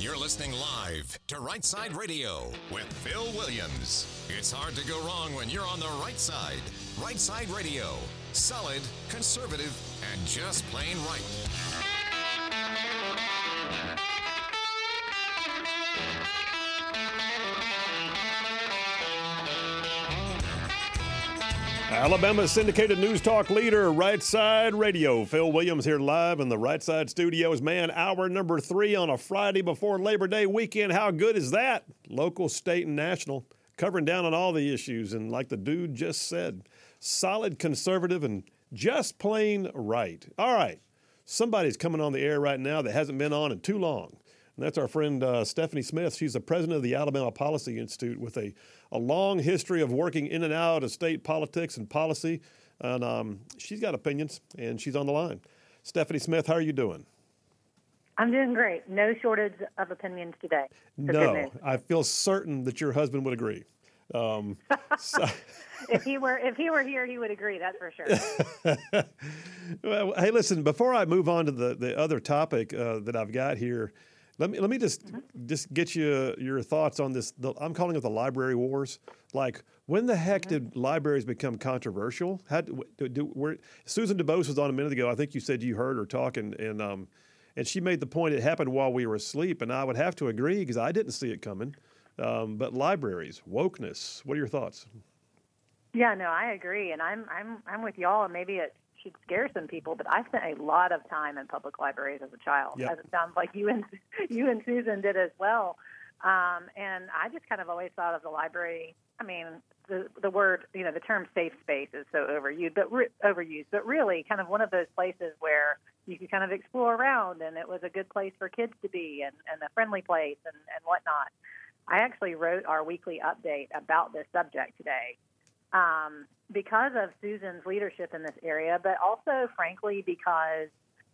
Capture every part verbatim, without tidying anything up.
You're listening live to Right Side Radio with Phil Williams. It's hard to go wrong when you're on the right side. Right Side Radio. Solid, conservative, and just plain right. Alabama syndicated news talk leader, Right Side Radio. Phil Williams here live in the Right Side Studios. Man, hour number three on a Friday before Labor Day weekend. How good is that? Local, state, and national. Covering down on all the issues. And like the dude just said, solid, conservative, and just plain right. All right. Somebody's coming on the air right now that hasn't been on in too long. And that's our friend uh, Stephanie Smith. She's the president of the Alabama Policy Institute with a, a long history of working in and out of state politics and policy. And um, she's got opinions, and she's on the line. Stephanie Smith, how are you doing? I'm doing great. No shortage of opinions today. No, I feel certain that your husband would agree. Um, so. If he were if he were here, he would agree. That's for sure. Well, hey, listen. Before I move on to the, the other topic uh, that I've got here, let me let me just mm-hmm. just get you your thoughts on this. The, I'm calling it the library wars. Like, when the heck mm-hmm. did libraries become controversial? How do, do, where, Susan DuBose was on a minute ago. I think you said you heard her talking, and um, and she made the point it happened while we were asleep, and I would have to agree because I didn't see it coming. Um, but libraries, wokeness. What are your thoughts? Yeah, no, I agree, and I'm I'm I'm with y'all. And maybe it should scare some people, but I spent a lot of time in public libraries as a child, yep. as it sounds like you and you and Susan did as well. Um, and I just kind of always thought of the library. I mean, the the word, you know, the term safe space is so overused, but re- overused, but really kind of one of those places where you could kind of explore around, and it was a good place for kids to be, and, and a friendly place, and, and whatnot. I actually wrote our weekly update about this subject today um, because of Susan's leadership in this area, but also, frankly, because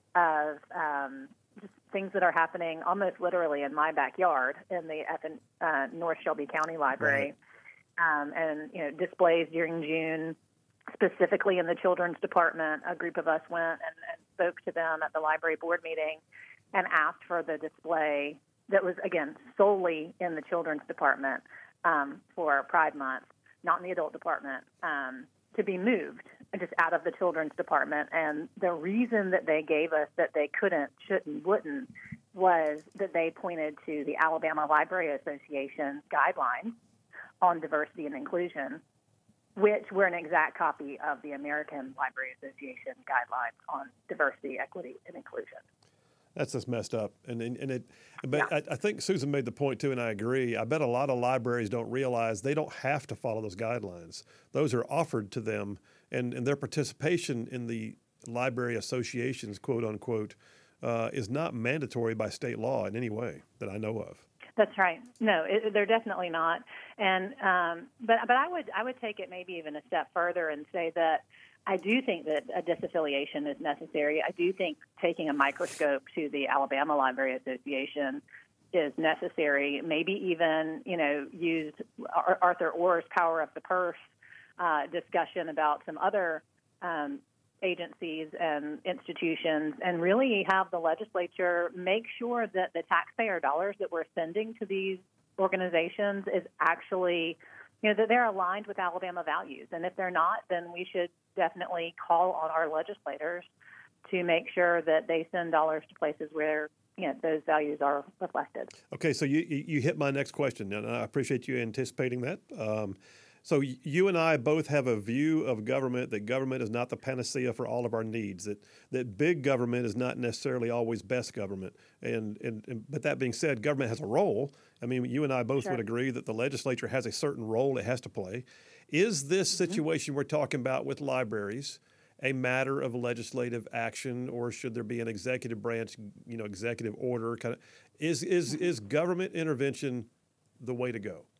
of um, just things that are happening almost literally in my backyard in the at the uh, North Shelby County Library, right. um, and you know displays during June, specifically in the children's department. A group of us went and, and spoke to them at the library board meeting and asked for the display that was, again, solely in the children's department um, for Pride Month, not in the adult department, um, to be moved just out of the children's department. And the reason that they gave us that they couldn't, shouldn't, wouldn't was that they pointed to the Alabama Library Association's guidelines on diversity and inclusion, which were an exact copy of the American Library Association guidelines on diversity, equity, and inclusion. That's just messed up, and and, and it. But yeah. I, I think Susan made the point too, and I agree. I bet a lot of libraries don't realize they don't have to follow those guidelines. Those are offered to them, and, and their participation in the library associations, quote unquote, uh, is not mandatory by state law in any way that I know of. That's right. No, it, they're definitely not. And um, but but I would I would take it maybe even a step further and say that I do think that a disaffiliation is necessary. I do think taking a microscope to the Alabama Library Association is necessary. Maybe even, you know, use Arthur Orr's Power of the Purse uh, discussion about some other um, agencies and institutions, and really have the legislature make sure that the taxpayer dollars that we're sending to these organizations is actually, you know, that they're aligned with Alabama values. And if they're not, then we should definitely call on our legislators to make sure that they send dollars to places where, you know, those values are reflected. Okay, so you you hit my next question, and I appreciate you anticipating that. Um, so you and I both have a view of government that government is not the panacea for all of our needs, that that big government is not necessarily always best government. And, and, and but that being said, government has a role. I mean, you and I both sure. would agree that the legislature has a certain role it has to play. Is this situation mm-hmm. we're talking about with libraries a matter of legislative action, or should there be an executive branch, you know, executive order? Kind of, is is is government intervention the way to go?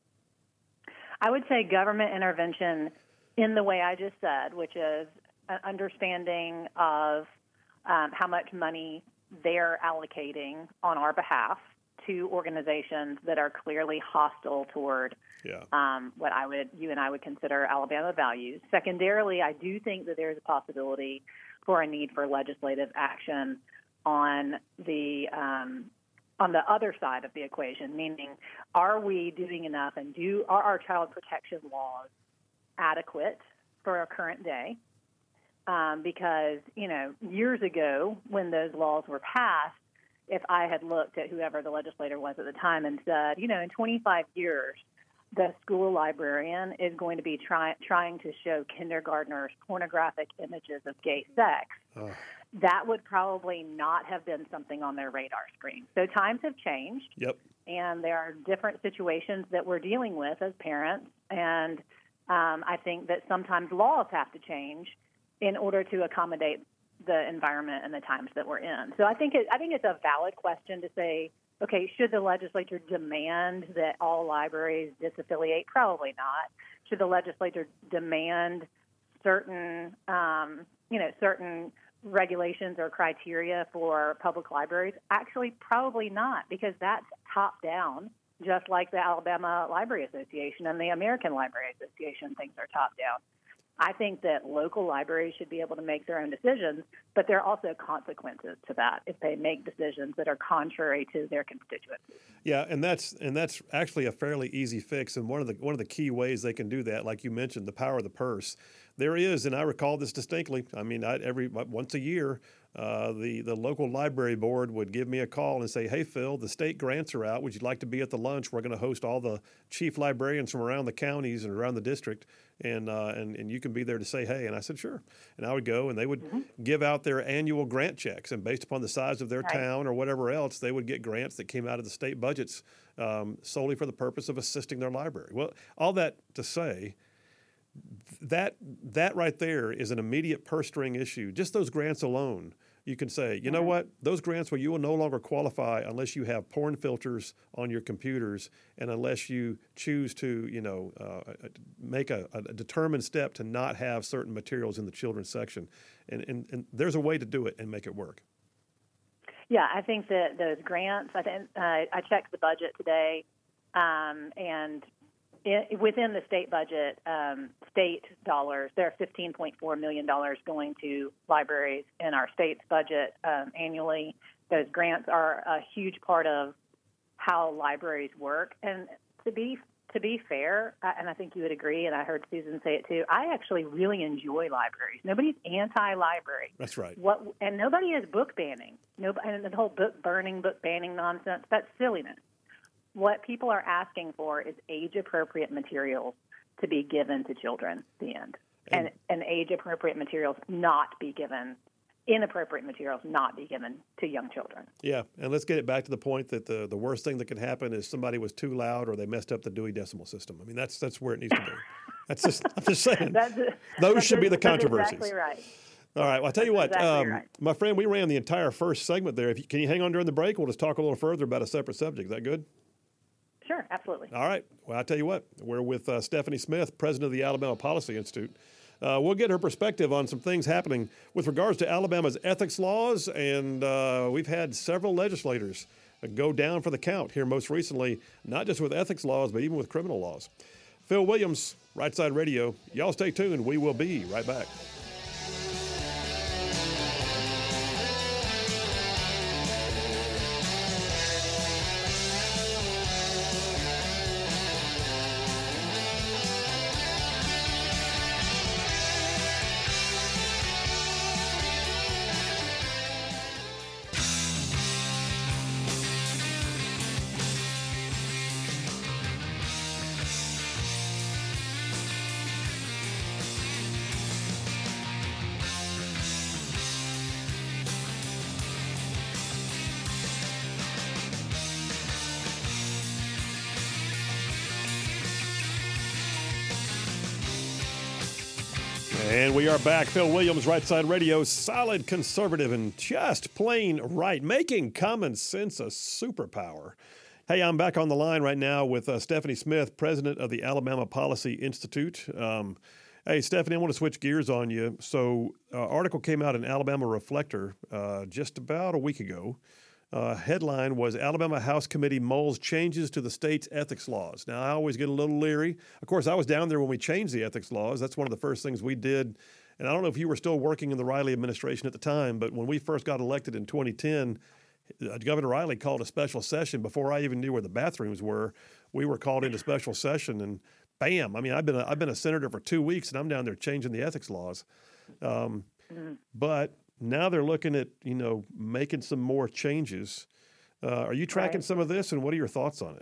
I would say government intervention in the way I just said, which is an understanding of um, how much money they're allocating on our behalf to organizations that are clearly hostile toward yeah. um, what I would, you and I would consider Alabama values. Secondarily, I do think that there's a possibility for a need for legislative action on the um, on the other side of the equation, meaning are we doing enough and do are our child protection laws adequate for our current day? Um, because, you know, years ago when those laws were passed, if I had looked at whoever the legislator was at the time and said, you know, in twenty-five years, the school librarian is going to be try, trying to show kindergartners pornographic images of gay sex, oh. that would probably not have been something on their radar screen. So times have changed. Yep. And there are different situations that we're dealing with as parents. And um, I think that sometimes laws have to change in order to accommodate the environment and the times that we're in. So I think it, I think it's a valid question to say, okay, should the legislature demand that all libraries disaffiliate? Probably not. Should the legislature demand certain, um, you know, certain regulations or criteria for public libraries? Actually, probably not, because that's top down, just like the Alabama Library Association and the American Library Association. Things are top down. I think that local libraries should be able to make their own decisions, but there are also consequences to that if they make decisions that are contrary to their constituents. Yeah, and that's and that's actually a fairly easy fix. And one of the one of the key ways they can do that, like you mentioned, the power of the purse. There is, and I recall this distinctly. I mean, I, every once a year, uh, the the local library board would give me a call and say, "Hey, Phil, the state grants are out. Would you like to be at the lunch? We're going to host all the chief librarians from around the counties and around the district, and uh, and and you can be there to say hey." And I said, "Sure." And I would go, and they would mm-hmm. give out their annual grant checks, and based upon the size of their right. town or whatever else, they would get grants that came out of the state budgets um, solely for the purpose of assisting their library. Well, all that to say, that that right there is an immediate purse string issue. Just those grants alone, you can say, you know what, those grants where you will no longer qualify unless you have porn filters on your computers and unless you choose to, you know, uh, make a, a determined step to not have certain materials in the children's section. And, and, and there's a way to do it and make it work. Yeah, I think that those grants, I, think, uh, I checked the budget today, um, and It, within the state budget, um, state dollars, there are fifteen point four million dollars going to libraries in our state's budget um, annually. Those grants are a huge part of how libraries work. And to be to be fair, and I think you would agree, and I heard Susan say it too, I actually really enjoy libraries. Nobody's anti-library. That's right. What, and nobody is book banning. Nobody, and the whole book burning, book banning nonsense, that's silliness. What people are asking for is age-appropriate materials to be given to children, the end. And, and age-appropriate materials not be given, inappropriate materials not be given to young children. Yeah, and let's get it back to the point that the, the worst thing that can happen is somebody was too loud or they messed up the Dewey Decimal System. I mean, that's that's where it needs to be. That's just, I'm just saying. That's, Those that's should be the controversies. That's exactly right. All right. Well, I'll tell you what, exactly um, right. my friend, we ran the entire first segment there. If you, can you hang on during the break? We'll just talk a little further about a separate subject. Is that good? Sure, absolutely. All right. Well, I'll tell you what, we're with uh, Stephanie Smith, president of the Alabama Policy Institute. Uh, we'll get her perspective on some things happening with regards to Alabama's ethics laws, and uh, we've had several legislators go down for the count here most recently, not just with ethics laws, but even with criminal laws. Phil Williams, Right Side Radio. Y'all stay tuned. We will be right back. And we are back. Phil Williams, Right Side Radio, solid conservative and just plain right, making common sense a superpower. Hey, I'm back on the line right now with uh, Stephanie Smith, president of the Alabama Policy Institute. Um, hey, Stephanie, I want to switch gears on you. So, an uh, article came out in Alabama Reflector uh, just about a week ago. Uh, headline was Alabama House Committee mulls changes to the state's ethics laws. Now, I always get a little leery. Of course, I was down there when we changed the ethics laws. That's one of the first things we did. And I don't know if you were still working in the Riley administration at the time, but when we first got elected in twenty ten, uh, Governor Riley called a special session before I even knew where the bathrooms were. We were called into special session, and bam! I mean, I've been a, I've been a senator for two weeks, and I'm down there changing the ethics laws. Um, mm-hmm. But now they're looking at you know making some more changes. Uh, are you tracking right. some of this, and what are your thoughts on it?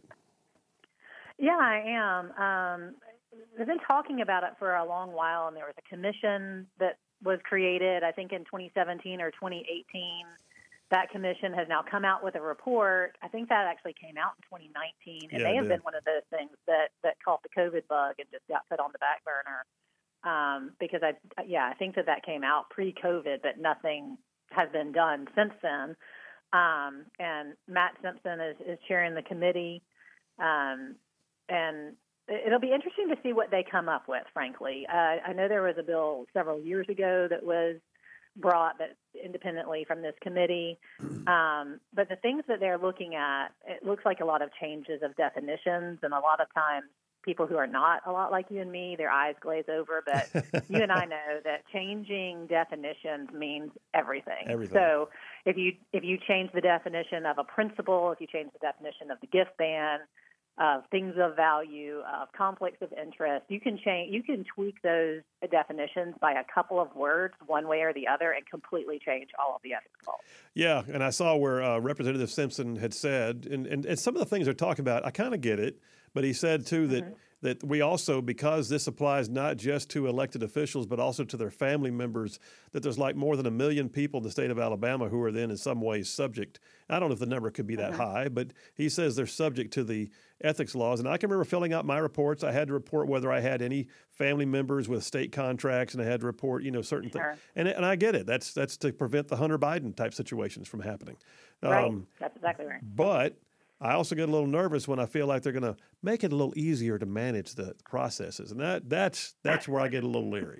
Yeah, I am. Um, I've been talking about it for a long while, and there was a commission that was created, I think, in twenty seventeen or twenty eighteen. That commission has now come out with a report. I think that actually came out in twenty nineteen. It yeah, may it have did. been one of those things that, that caught the COVID bug and just got put on the back burner. Um, because, I, yeah, I think that that came out pre-COVID, but nothing has been done since then. Um, and Matt Simpson is, is chairing the committee. Um, and it'll be interesting to see what they come up with, frankly. Uh, I know there was a bill several years ago that was brought that independently from this committee. Um, but the things that they're looking at, it looks like a lot of changes of definitions, and a lot of times people who are not a lot like you and me, their eyes glaze over. But you and I know that changing definitions means everything. Everything. So if you if you change the definition of a principle, if you change the definition of the gift ban, of things of value, of conflicts of interest, you can change, you can tweak those definitions by a couple of words, one way or the other, and completely change all of the ethics laws. Yeah, and I saw where uh, Representative Simpson had said, and, and, and some of the things they're talking about, I kind of get it, but he said too that mm-hmm. that we also, because this applies not just to elected officials, but also to their family members, that there's like more than a million people in the state of Alabama who are then in some ways subject. I don't know if the number could be that mm-hmm. high, but he says they're subject to the ethics laws. And I can remember filling out my reports. I had to report whether I had any family members with state contracts, and I had to report, you know, certain sure. things. And and I get it. That's that's to prevent the Hunter Biden type situations from happening. Right. Um, That's exactly right. But I also get a little nervous when I feel like they're going to make it a little easier to manage the processes, and that that's that's where I get a little leery.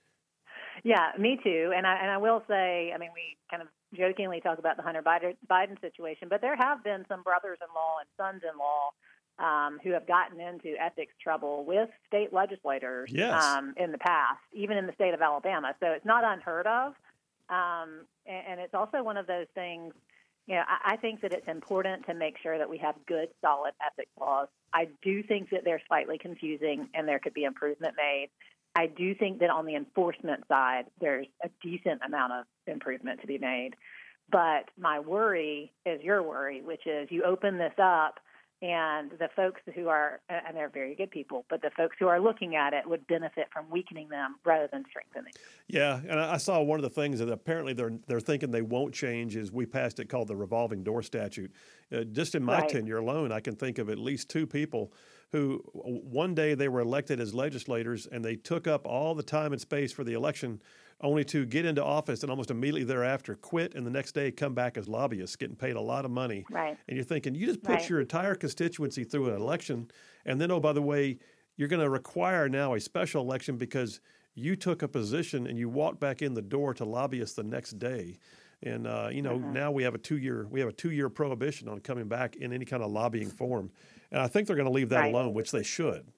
Yeah, me too. And I and I will say, I mean, we kind of jokingly talk about the Hunter Biden situation, but there have been some brothers-in-law and sons-in-law um, who have gotten into ethics trouble with state legislators yes. um, in the past, even in the state of Alabama. So it's not unheard of, um, and, and it's also one of those things. You know, I, I think that it's important to make sure that we have good, solid ethics laws. I do think that they're slightly confusing, and there could be improvement made. I do think that on the enforcement side, there's a decent amount of improvement to be made. But my worry is your worry, which is you open this up, and the folks who are, and they're very good people, but the folks who are looking at it would benefit from weakening them rather than strengthening. Yeah, and I saw one of the things that apparently they're they're thinking they won't change is we passed it called the revolving door statute. Uh, just in my right. tenure alone, I can think of at least two people who one day they were elected as legislators and they took up all the time and space for the election only to get into office and almost immediately thereafter quit and the next day come back as lobbyists, getting paid a lot of money. Right. And you're thinking, you just put right. your entire constituency through an election, and then, oh, by the way, you're going to require now a special election because you took a position and you walked back in the door to lobbyists the next day. And, uh, you know, uh-huh. now we have a two-year we have a two-year prohibition on coming back in any kind of lobbying form. And I think they're going to leave that right. alone, which they should.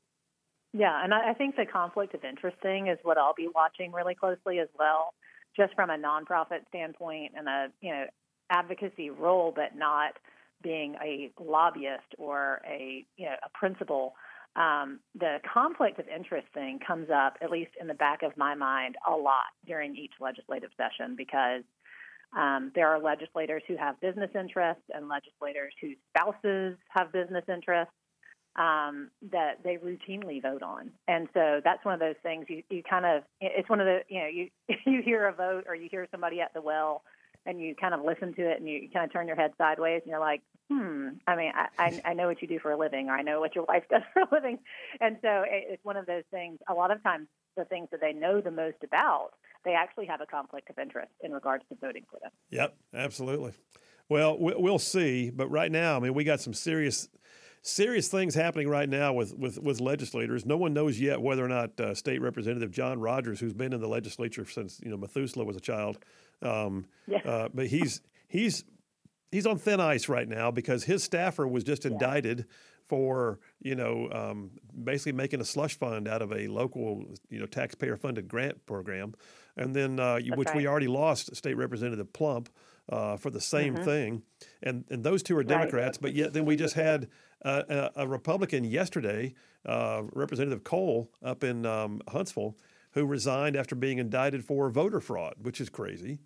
Yeah, and I think the conflict of interest thing is what I'll be watching really closely as well, just from a nonprofit standpoint and a you know advocacy role, but not being a lobbyist or a you know a principal. Um, the conflict of interest thing comes up, at least in the back of my mind, a lot during each legislative session because um, there are legislators who have business interests and legislators whose spouses have business interests. Um, that they routinely vote on. And so that's one of those things you, you kind of, it's one of the, you know, you, you hear a vote or you hear somebody at the well and you kind of listen to it and you, you kind of turn your head sideways and you're like, hmm, I mean, I, I, I know what you do for a living or I know what your wife does for a living. And so it, it's one of those things, a lot of times the things that they know the most about, they actually have a conflict of interest in regards to voting for them. Yep, absolutely. Well, we'll see. But right now, I mean, we got some serious Serious things happening right now with, with, with legislators. No one knows yet whether or not uh, State Representative John Rogers, who's been in the legislature since you know Methuselah was a child, um, yeah. uh, but he's he's he's on thin ice right now because his staffer was just indicted yeah. for, you know, um, basically making a slush fund out of a local, you know, taxpayer-funded grant program. And then, uh, which right. we already lost State Representative Plump uh, for the same mm-hmm. thing. And and those two are Democrats, right. but yet then we just had uh, a, a Republican yesterday, uh, Representative Cole up in um, Huntsville, who resigned after being indicted for voter fraud, which is crazy.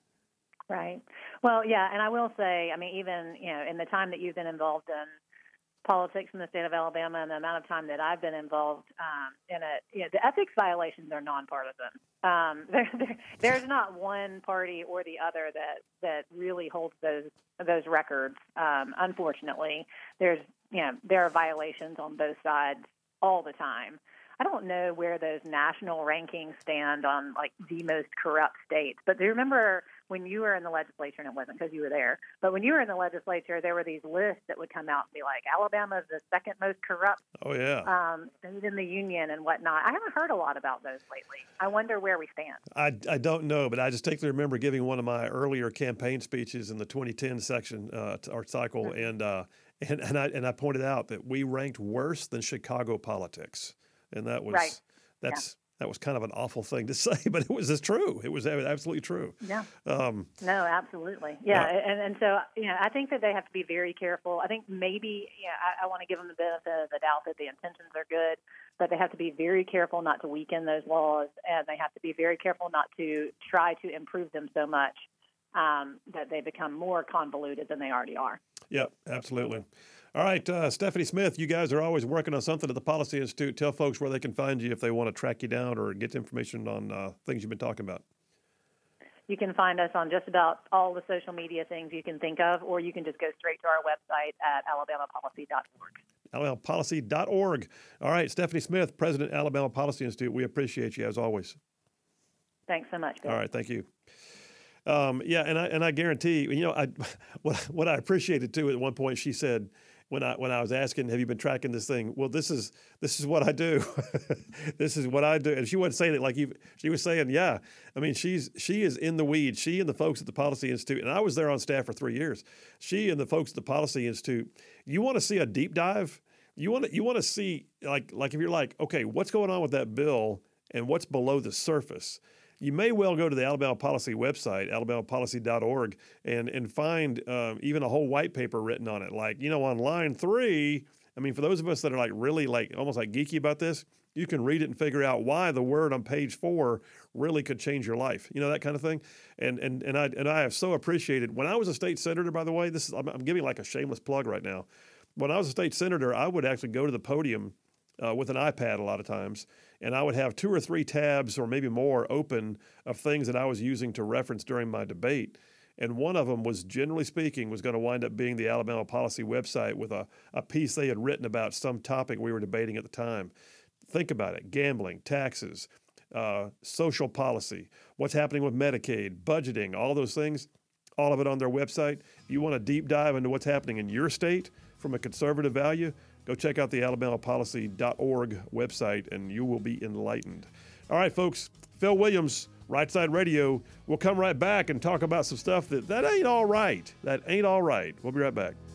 Right. Well, yeah, and I will say, I mean, even, you know, in the time that you've been involved in politics in the state of Alabama and the amount of time that I've been involved um, in it, you know, the ethics violations are nonpartisan. Um, there, there, there's not one party or the other that, that really holds those those records. Um, unfortunately, there's you know there are violations on both sides all the time. I don't know where those national rankings stand on like the most corrupt states, but do you remember when you were in the legislature, and it wasn't because you were there, but when you were in the legislature, there were these lists that would come out and be like, Alabama's the second most corrupt oh, yeah. um, state in the union and whatnot. I haven't heard a lot about those lately. I wonder where we stand. I, I don't know, but I distinctly remember giving one of my earlier campaign speeches in the twenty ten section uh, or cycle, mm-hmm. and, uh, and, and, I, and I pointed out that we ranked worse than Chicago politics. And that was right. that's yeah. that was kind of an awful thing to say, but it was just true. It was absolutely true. Yeah. Um, no, absolutely. Yeah, uh, and and so you know, I think that they have to be very careful. I think maybe yeah, I, I want to give them the benefit of the doubt that the intentions are good, but they have to be very careful not to weaken those laws, and they have to be very careful not to try to improve them so much um, that they become more convoluted than they already are. Yeah, absolutely. All right, uh, Stephanie Smith, you guys are always working on something at the Policy Institute. Tell folks where they can find you if they want to track you down or get information on uh, things you've been talking about. You can find us on just about all the social media things you can think of, or you can just go straight to our website at alabama policy dot org. alabama policy dot org. All right, Stephanie Smith, President, Alabama Policy Institute. We appreciate you, as always. Thanks so much, Bill. All right, thank you. Um, yeah, and I and I guarantee, you know, I what what I appreciated too. At one point, she said, when I when I was asking, have you been tracking this thing? Well, this is this is what I do. This is what I do. And she wasn't saying it like you. She was saying, yeah. I mean, she's she is in the weeds. She and the folks at the Policy Institute, and I was there on staff for three years. She and the folks at the Policy Institute. You want to see a deep dive? You want to you want to see like like if you're like, okay, what's going on with that bill and what's below the surface? You may well go to the Alabama Policy website, alabama policy dot org, and and find um, even a whole white paper written on it. Like, you know, on line three, I mean, for those of us that are like really like almost like geeky about this, you can read it and figure out why the word on page four really could change your life. You know, that kind of thing. And and and I and I have so appreciated when I was a state senator. By the way, this is I'm, I'm giving like a shameless plug right now. When I was a state senator, I would actually go to the podium uh, with an iPad a lot of times. And I would have two or three tabs or maybe more open of things that I was using to reference during my debate. And one of them was, generally speaking, was going to wind up being the Alabama Policy website with a, a piece they had written about some topic we were debating at the time. Think about it. Gambling, taxes, uh, social policy, what's happening with Medicaid, budgeting, all those things, all of it on their website. If you want a deep dive into what's happening in your state from a conservative value, go check out the alabama policy dot org website, and you will be enlightened. All right, folks, Phil Williams, Right Side Radio. We'll come right back and talk about some stuff that, that ain't all right. That ain't all right. We'll be right back.